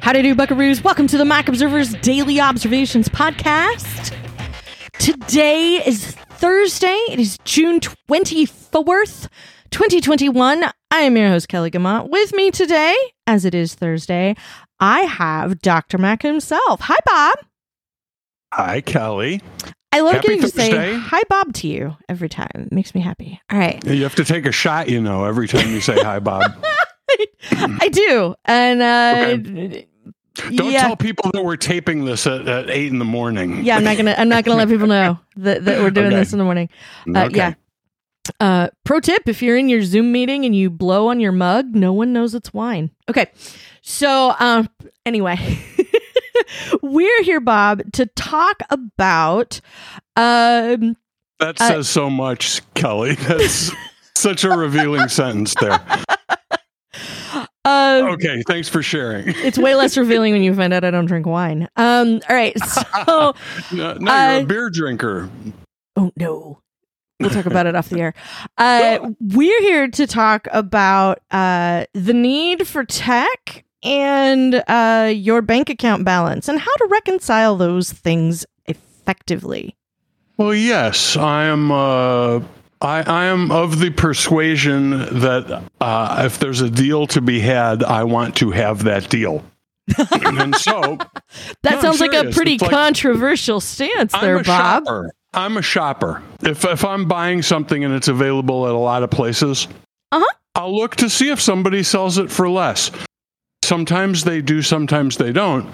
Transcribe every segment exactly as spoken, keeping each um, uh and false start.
Howdy do, buckaroos. Welcome to the Mac Observer's Daily Observations podcast. Today is Thursday. It is June twenty-fourth, twenty twenty-one. I am your host, Kelly Gamont. With me today, as it is Thursday, I have Doctor Mac himself. Hi, Bob. Hi, Kelly. I love Happy getting to say Thursday. hi, Bob, to you every time. It makes me happy. All right. You have to take a shot, you know, every time you say hi, Bob. I do. And, uh, Okay. Don't yeah. tell people that we're taping this at, at eight in the morning. Yeah, I'm not gonna. I'm not gonna let people know that, that we're doing Okay. this in the morning. Uh, Okay. Yeah. Uh, pro tip: if you're in your Zoom meeting and you blow on your mug, no one knows it's wine. Okay. So, um, anyway, we're here, Bob, to talk about. Um, That uh, says so much, Kelly. That's such a revealing sentence there. uh, Okay, thanks for sharing. It's way less revealing when you find out I don't drink wine. Um. All right. So. No, no uh, you're a beer drinker. Oh no. We'll talk about it off the air. Uh, we're here to talk about uh, the need for tech and uh, your bank account balance and how to reconcile those things effectively. Well, yes, I am. Uh, I, I am of the persuasion that uh, if there's a deal to be had, I want to have that deal. And so That No, sounds I'm like a serious. pretty It's like- controversial stance there, I'm a Bob. shopper. I'm a shopper. If if I'm buying something and it's available at a lot of places, Uh-huh. I'll look to see if somebody sells it for less. Sometimes they do, sometimes they don't.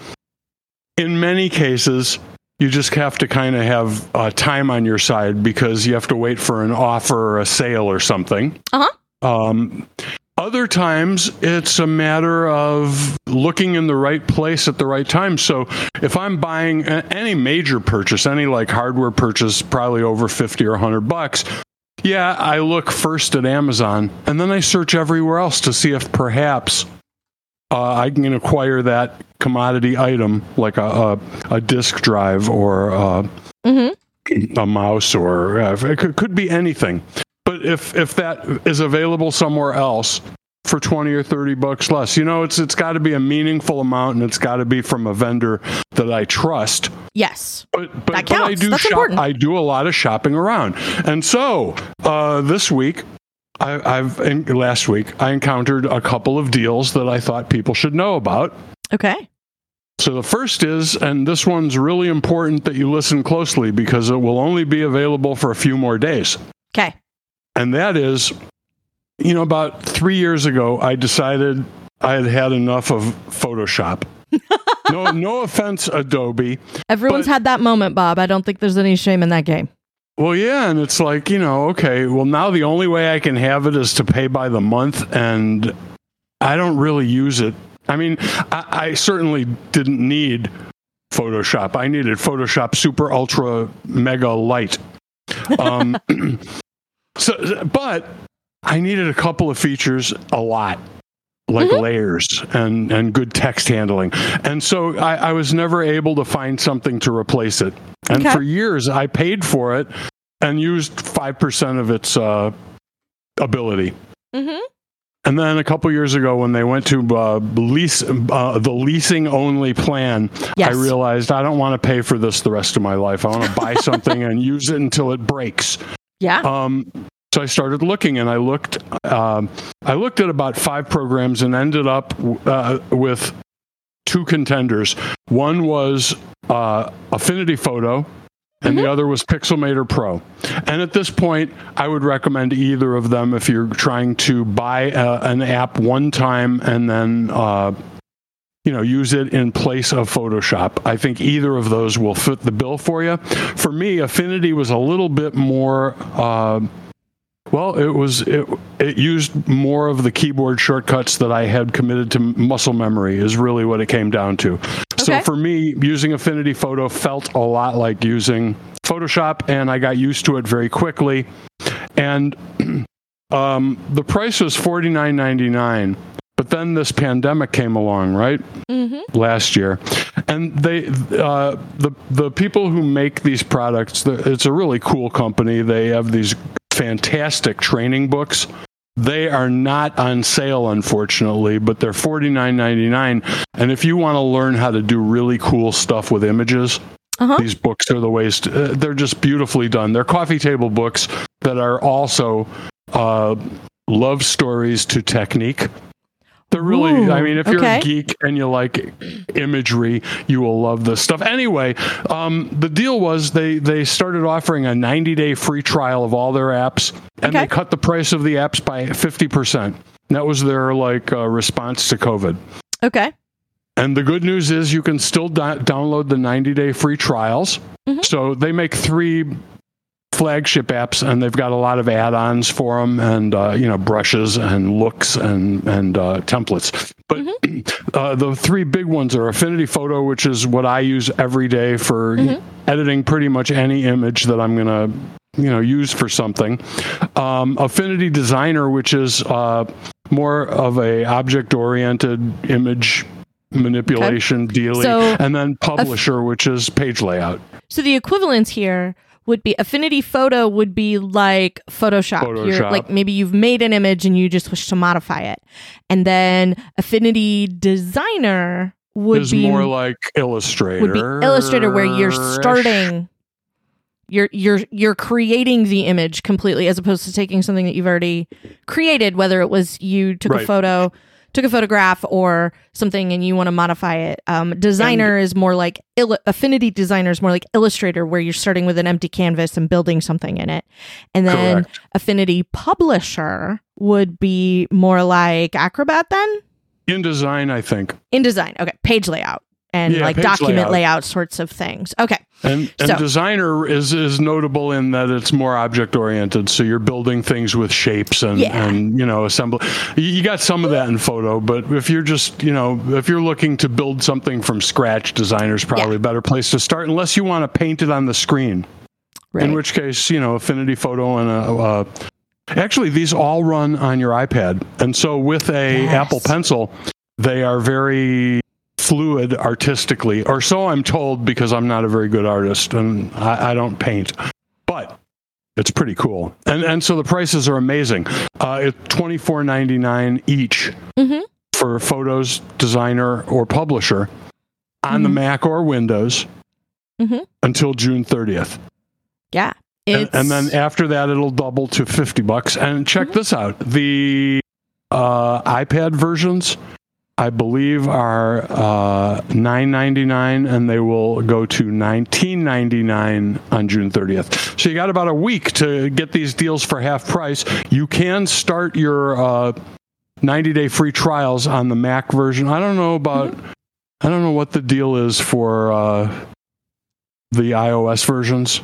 In many cases, you just have to kind of have uh, time on your side because you have to wait for an offer or a sale or something. Uh-huh. Um, other times, it's a matter of looking in the right place at the right time. So if I'm buying a- any major purchase, any like hardware purchase, probably over fifty or one hundred bucks, yeah, I look first at Amazon and then I search everywhere else to see if perhaps uh, I can acquire that commodity item like a, a, a disk drive or uh, Mm-hmm. a mouse or uh, it could, could be anything. But if if that is available somewhere else for twenty or thirty bucks less, you know, it's it's got to be a meaningful amount and it's got to be from a vendor that I trust. Yes. But but, That but I counts. do That's shop. important. I do a lot of shopping around, and so uh, this week, I, I've in, last week I encountered a couple of deals that I thought people should know about. Okay. So the first is, and this one's really important that you listen closely because it will only be available for a few more days. Okay. And that is, you know, about three years ago, I decided I had had enough of Photoshop. no, no offense, Adobe. Everyone's But- had that moment, Bob. I don't think there's any shame in that game. Well, yeah, and it's like, you know, okay, well, now the only way I can have it is to pay by the month, and I don't really use it. I mean, I, I certainly didn't need Photoshop. I needed Photoshop Super Ultra Mega Light. Um, so, but I needed a couple of features a lot, like Mhm. layers and, and good text handling. And so I, I was never able to find something to replace it. And Okay. for years, I paid for it and used five percent of its uh, ability. Mm-hmm. And then a couple years ago, when they went to uh, lease uh, the leasing only plan, Yes. I realized I don't want to pay for this the rest of my life. I want to buy something and use it until it breaks. Yeah. Um, so I started looking, and I looked. Um, I looked at about five programs and ended up uh, with two contenders. One was uh, Affinity Photo, and the other was Pixelmator Pro. And at this point, I would recommend either of them if you're trying to buy uh, an app one time and then uh, you know, use it in place of Photoshop. I think either of those will fit the bill for you. For me, Affinity was a little bit more. Uh, well, it was it, it used more of the keyboard shortcuts that I had committed to muscle memory. Is really what it came down to. So Okay. for me, using Affinity Photo felt a lot like using Photoshop, and I got used to it very quickly. And um, the price was forty-nine ninety-nine. But then this pandemic came along, right? Mm-hmm. Last year, and they, uh, the the people who make these products, it's a really cool company. They have these fantastic training books They are not on sale, unfortunately, but they're forty-nine ninety-nine. And if you want to learn how to do really cool stuff with images, uh-huh. these books are the ways to, uh, they're just beautifully done. They're coffee table books that are also uh, love stories to technique. They're really, Ooh, I mean, if you're okay. a geek and you like imagery, you will love this stuff. Anyway, um, the deal was they, they started offering a ninety-day free trial of all their apps, and okay. they cut the price of the apps by fifty percent. That was their like uh, response to COVID. Okay. And the good news is you can still do- download the ninety-day free trials. Mm-hmm. So they make three flagship apps, and they've got a lot of add-ons for them, and uh, you know, brushes and looks and and uh, templates. But mm-hmm. uh, the three big ones are Affinity Photo, which is what I use every day for mm-hmm. editing pretty much any image that I'm gonna you know use for something. Um, Affinity Designer, which is uh, more of a object-oriented image manipulation okay. dealing, so, and then Publisher, af- which is page layout. So the equivalence here would be Affinity Photo would be like Photoshop. Photoshop. You're, like maybe you've made an image and you just wish to modify it. And then Affinity Designer would is be more like Illustrator. Would be Illustrator, where you're starting you're you're you're creating the image completely, as opposed to taking something that you've already created, whether it was you took right. a photo took a photograph or something and you want to modify it. Um, designer and, is more like, il- Affinity Designer is more like Illustrator, where you're starting with an empty canvas and building something in it. And then correct. Affinity Publisher would be more like Acrobat then? InDesign, I think. InDesign, okay. Page layout and yeah, like document layout. layout sorts of things. Okay. And, and so, Designer is, is notable in that it's more object oriented. So you're building things with shapes and, yeah. and you know, assemble. You got some of that in Photo, but if you're just, you know, if you're looking to build something from scratch, Designer's probably yeah. a better place to start, unless you want to paint it on the screen. Right. In which case, you know, Affinity Photo and a, uh, actually these all run on your iPad. And so with a yes. Apple Pencil, they are very fluid artistically, or so I'm told, because I'm not a very good artist and I, I don't paint, but it's pretty cool. And and so the prices are amazing. Uh, it's twenty-four ninety-nine each mm-hmm. for Photos, Designer, or Publisher on mm-hmm. the Mac or Windows mm-hmm. until June thirtieth. Yeah. And, and then after that, it'll double to fifty bucks. And check mm-hmm. this out. The uh, iPad versions, I believe, are uh, nine ninety-nine, and they will go to nineteen ninety-nine on June thirtieth. So you got about a week to get these deals for half price. You can start your uh, ninety-day free trials on the Mac version. I don't know about, mm-hmm. I don't know what the deal is for uh, the iOS versions.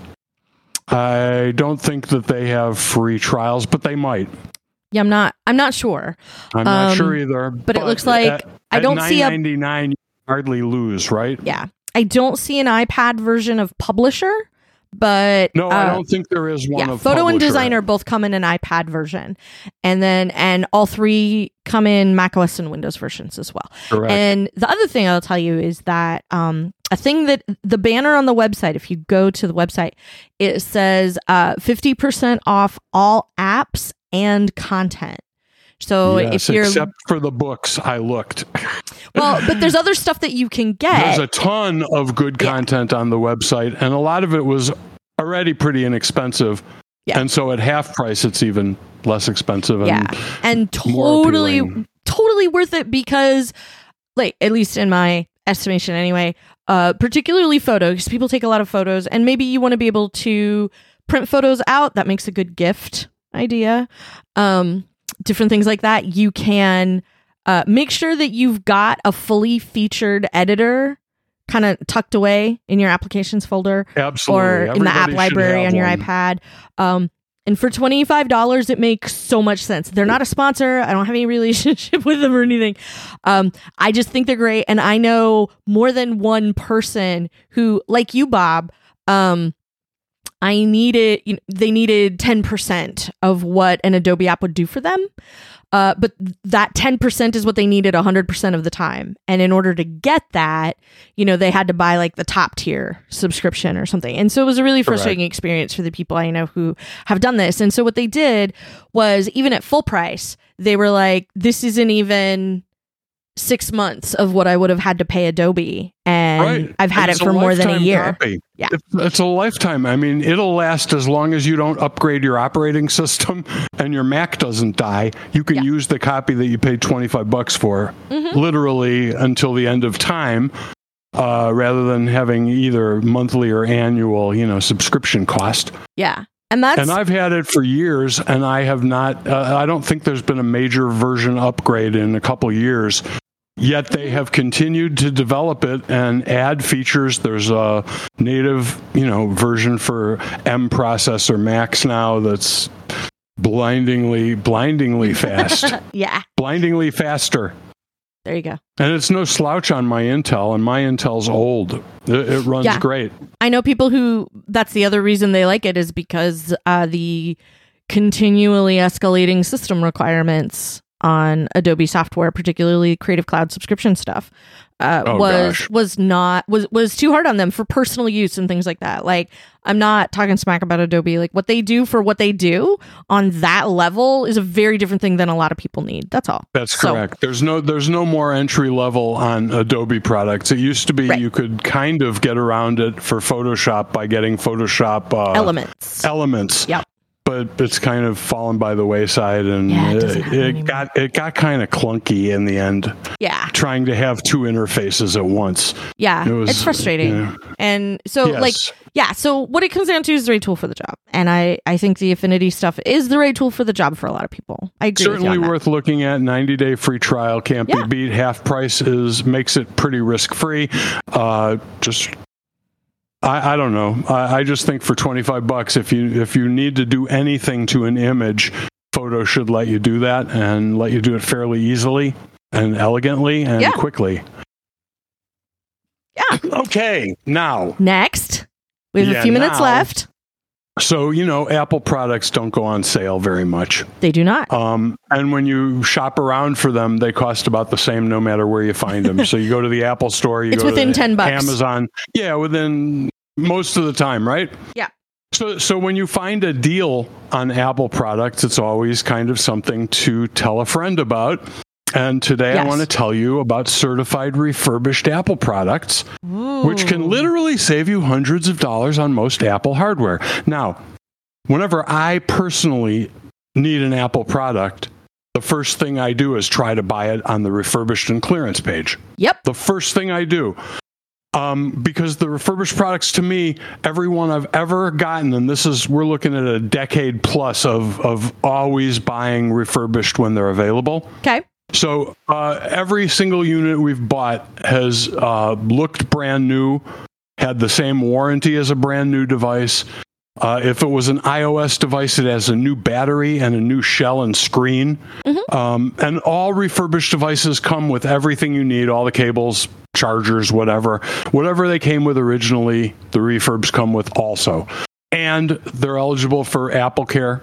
I don't think that they have free trials, but they might. Yeah, I'm not. I'm not sure. I'm not um, sure either. But, but it looks like at, I don't at see a nine ninety-nine. You hardly lose, right? Yeah, I don't see an iPad version of Publisher, but no, uh, I don't think there is one. Yeah, of Photo Publisher. and Designer both come in an iPad version, and then and all three come in macOS and Windows versions as well. Correct. And the other thing I'll tell you is that um, a thing that the banner on the website, if you go to the website, it says uh, fifty percent off all apps and content. So yes, if you're except for the books, I looked. Well, but there's other stuff that you can get. There's a ton of good content yeah. on the website, and a lot of it was already pretty inexpensive. Yeah. And so at half price, it's even less expensive. Yeah, and, and totally, totally worth it, because, like, at least in my estimation, anyway, uh, particularly photo, because people take a lot of photos, and maybe you want to be able to print photos out. That makes a good gift idea. Um, different things like that. You can uh, make sure that you've got a fully featured editor kind of tucked away in your applications folder. Absolutely. Or Everybody in the app library on your one. iPad. Um, and for twenty-five dollars, it makes so much sense. They're not a sponsor. I don't have any relationship with them or anything. Um, I just think they're great. And I know more than one person who, like you, Bob, um, I needed, you know, they needed ten percent of what an Adobe app would do for them. Uh, but that ten percent is what they needed one hundred percent of the time. And in order to get that, you know, they had to buy like the top tier subscription or something. And so it was a really frustrating Correct. experience for the people I know who have done this. And so what they did was, even at full price, they were like, this isn't even six months of what I would have had to pay Adobe. And right. I've had it's it for more than a year. Copy. Yeah. It's a lifetime. I mean, it'll last as long as you don't upgrade your operating system and your Mac doesn't die. You can yeah. use the copy that you paid twenty-five bucks for mm-hmm. literally until the end of time, uh, rather than having either monthly or annual, you know, subscription cost. Yeah. And that's and I've had it for years, and I have not, uh, I don't think there's been a major version upgrade in a couple years. Yet they have continued to develop it and add features. There's a native, you know, version for M processor Macs now that's blindingly, blindingly fast. yeah. Blindingly faster. There you go. And it's no slouch on my Intel, and my Intel's old. It, it runs yeah. great. I know people who, that's the other reason they like it, is because uh, the continually escalating system requirements on Adobe software, particularly Creative Cloud subscription stuff, uh, oh, was gosh. was not was was too hard on them for personal use and things like that. Like, I'm not talking smack about Adobe. Like, what they do for what they do on that level is a very different thing than a lot of people need. That's all. That's so, correct. There's no there's no more entry level on Adobe products. It used to be right. you could kind of get around it for Photoshop by getting Photoshop uh, elements. Elements. Yep. But it's kind of fallen by the wayside, and yeah, it, it, it got it got kind of clunky in the end. Yeah, trying to have two interfaces at once. Yeah, it was, it's frustrating. You know, and so, yes. like, yeah. So what it comes down to is the right tool for the job, and I I think the Affinity stuff is the right tool for the job for a lot of people. I agree. Certainly with you on worth looking at. ninety day free trial can't yeah. be beat. Half price is makes it pretty risk free. Uh, just. I, I don't know. I, I just think for twenty-five bucks, if you if you need to do anything to an image, Photo should let you do that and let you do it fairly easily and elegantly and yeah. quickly. Yeah. Okay. Now. Next, we have yeah, a few minutes now, left. So, you know, Apple products don't go on sale very much. They do not. Um, and when you shop around for them, they cost about the same no matter where you find them. So you go to the Apple store, you it's go within to ten bucks. Amazon. Yeah, within most of the time, right? Yeah. So, so when you find a deal on Apple products, it's always kind of something to tell a friend about. And today yes. I want to tell you about certified refurbished Apple products, Ooh. which can literally save you hundreds of dollars on most Apple hardware. Now, whenever I personally need an Apple product, the first thing I do is try to buy it on the refurbished and clearance page. Yep. The first thing I do. Um, because the refurbished products, to me, every one I've ever gotten, and this is, we're looking at a decade plus of, of always buying refurbished when they're available. Okay. So uh, every single unit we've bought has uh, looked brand new, had the same warranty as a brand new device. Uh, if it was an iOS device, it has a new battery and a new shell and screen. Mm-hmm. Um, and all refurbished devices come with everything you need, all the cables, chargers, whatever. Whatever they came with originally, the refurbs come with also. And they're eligible for Apple Care.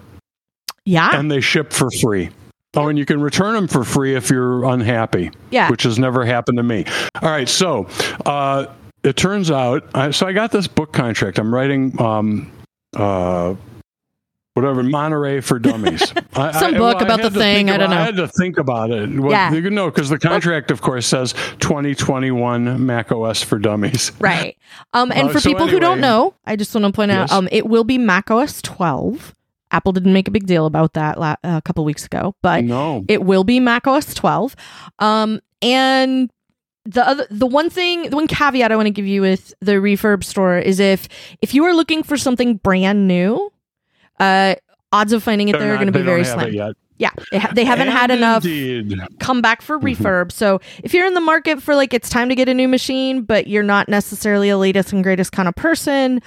Yeah. And they ship for free. Oh, and you can return them for free if you're unhappy. Yeah. Which has never happened to me. All right. So uh, it turns out, I, so I got this book contract. I'm writing, um, uh, whatever, Monterey for Dummies. I, Some I, book well, about the thing. I don't about, know. I had to think about it. Well, yeah. No, because the contract, of course, says twenty twenty-one Mac O S for Dummies. Right. Um, and uh, for so people anyway, who don't know, I just want to point yes. out, um, it will be Mac O S twelve. Apple didn't make a big deal about that la- uh, a couple weeks ago, but no. it will be Mac O S twelve. Um, and the other, the one thing, the one caveat I want to give you with the refurb store is if if you are looking for something brand new, uh, odds of finding it They're there not, are going to be very have slim. it yet. Yeah, they, ha- they haven't and had enough indeed. come back for refurb. So if you're in the market for like it's time to get a new machine, but you're not necessarily a latest and greatest kind of person,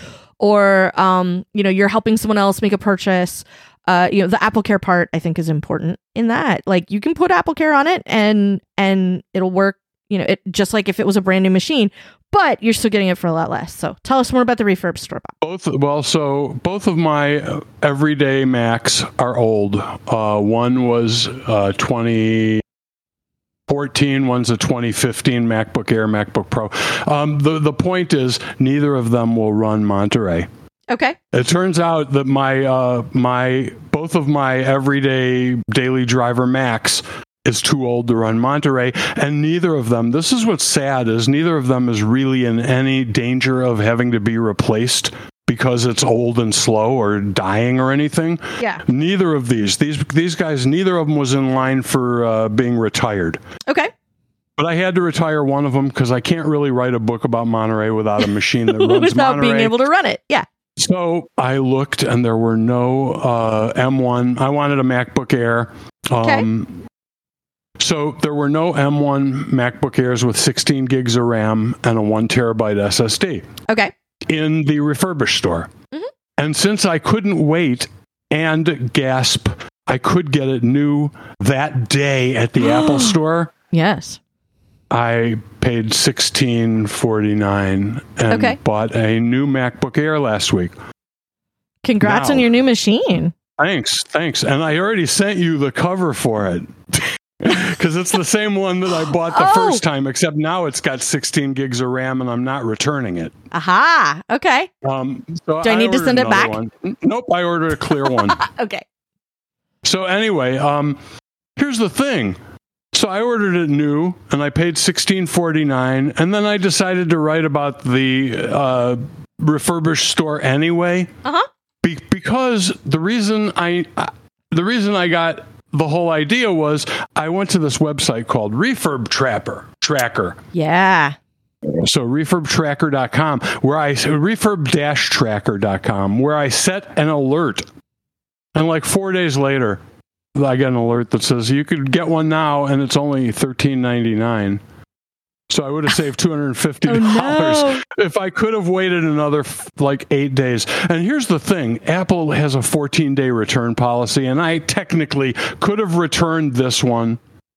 or um, you know, you're helping someone else make a purchase, uh, you know, the Apple Care part I think is important in that. Like you can put Apple Care on it and and it'll work, you know, it just like if it was a brand new machine, but you're still getting it for a lot less. So tell us more about the refurb store, Bob. Both well, so both of my everyday Macs are old. Uh, one was uh, twenty fourteen, one's a twenty fifteen MacBook Air, MacBook Pro. Um, the the point is, neither of them will run Monterey. Okay. It turns out that my uh, my both of my everyday daily driver Macs is too old to run Monterey, and neither of them, this is what's sad, is neither of them is really in any danger of having to be replaced because it's old and slow or dying or anything. Yeah. Neither of these, these these guys, neither of them was in line for uh, being retired. Okay. But I had to retire one of them because I can't really write a book about Monterey without a machine that runs without Monterey. being able to run it. Yeah. So I looked and there were no uh, M one. I wanted a MacBook Air. Um, Okay. So there were no M one MacBook Airs with sixteen gigs of RAM and a one terabyte S S D. Okay. In the refurbished store. Mm-hmm. And since I couldn't wait and gasp, I could get it new that day at the Apple store. Yes. I paid sixteen forty-nine and Okay. bought a new MacBook Air last week. Congrats Now, on your new machine. Thanks, thanks. And I already sent you the cover for it. Because it's the same one that I bought the Oh. first time, except now it's got sixteen gigs of RAM and I'm not returning it. Aha. Okay. Um, so Do I need to ordered send it another back? one. Nope, I ordered a clear one. Okay. So anyway, um, here's the thing. So I ordered it new and I paid sixteen forty-nine, and then I decided to write about the uh, refurbished store anyway. Uh-huh. Be- because the reason I uh, the reason I got the whole idea was I went to this website called Refurb Trapper Tracker. Yeah. So refurb tracker dot com, where I refurb tracker dot com, where I set an alert. And like four days later, I get an alert that says you could get one now and it's only thirteen ninety-nine. So I would have saved two hundred fifty dollars Oh, no. if I could have waited another like eight days. And here's the thing. Apple has a fourteen-day return policy, and I technically could have returned this one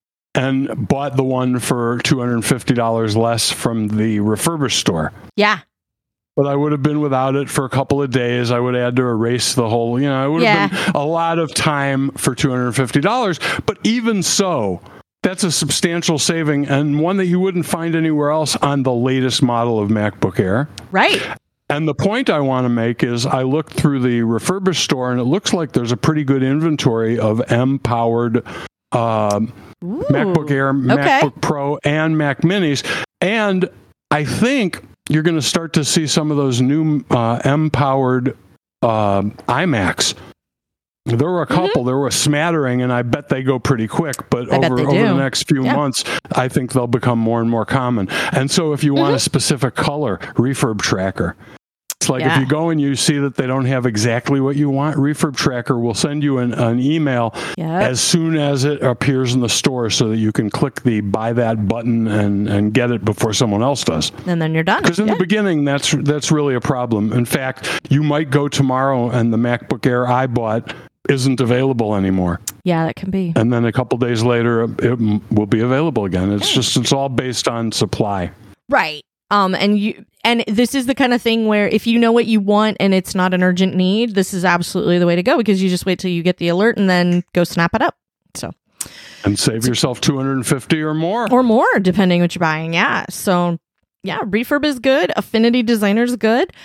and bought the one for two hundred fifty dollars less from the refurbished store. Yeah. But I would have been without it for a couple of days. I would have had to erase the whole, you know, it would Yeah. have been a lot of time for two hundred fifty dollars. But even so, that's a substantial saving and one that you wouldn't find anywhere else on the latest model of MacBook Air. Right. And the point I want to make is I looked through the refurbished store and it looks like there's a pretty good inventory of M-powered uh, Ooh. MacBook Air, Okay. MacBook Pro, and Mac Minis. And I think you're going to start to see some of those new uh, M-powered uh, iMacs. There were a couple, mm-hmm. there were a smattering, and I bet they go pretty quick. But I over, bet they over do. the next few Yeah. months, I think they'll become more and more common. And so if you mm-hmm. want a specific color, Refurb Tracker. It's like Yeah. if you go and you see that they don't have exactly what you want, Refurb Tracker will send you an, an email Yep. as soon as it appears in the store so that you can click the buy that button and, and get it before someone else does. And then you're done. Because in Yeah. the beginning, that's that's really a problem. In fact, you might go tomorrow and the MacBook Air I bought isn't available anymore. Yeah, that can be. And then a couple days later, it m- will be available again. It's just, it's all based on supply. Right. Um, and you and this is the kind of thing where if you know what you want and it's not an urgent need, this is absolutely the way to go because you just wait till you get the alert and then go snap it up. So And save yourself two hundred fifty or more. or more, depending what you're buying. Yeah. So yeah, Refurb is good. Affinity Designer is good.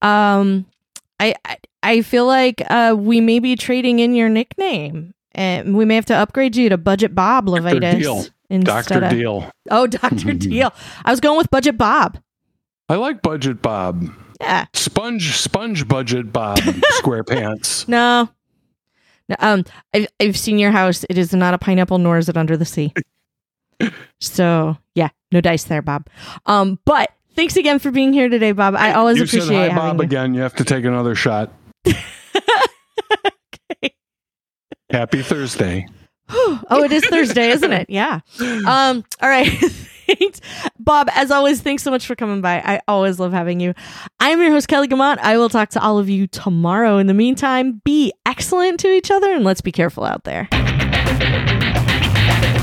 Um, I, I I feel like uh we may be trading in your nickname, and we may have to upgrade you to Budget Bob Levitas. Deal. Instead Doctor of, Deal. Oh, Doctor Deal. I was going with Budget Bob. I like Budget Bob. Yeah. Sponge, sponge Budget Bob SquarePants. No. No, um, I've, I've seen your house. It is not a pineapple, nor is it under the sea. So, yeah, no dice there, Bob. Um, but thanks again for being here today, Bob. I always you appreciate said hi, having Bob, you. again. You have to take another shot. Okay. Happy Thursday. Oh, it is Thursday, isn't it? Yeah. Um, all right. Thanks. Bob, as always, thanks so much for coming by. I always love having you. I'm your host, Kelly Guimont. I will talk to all of you tomorrow. In the meantime, be excellent to each other and let's be careful out there.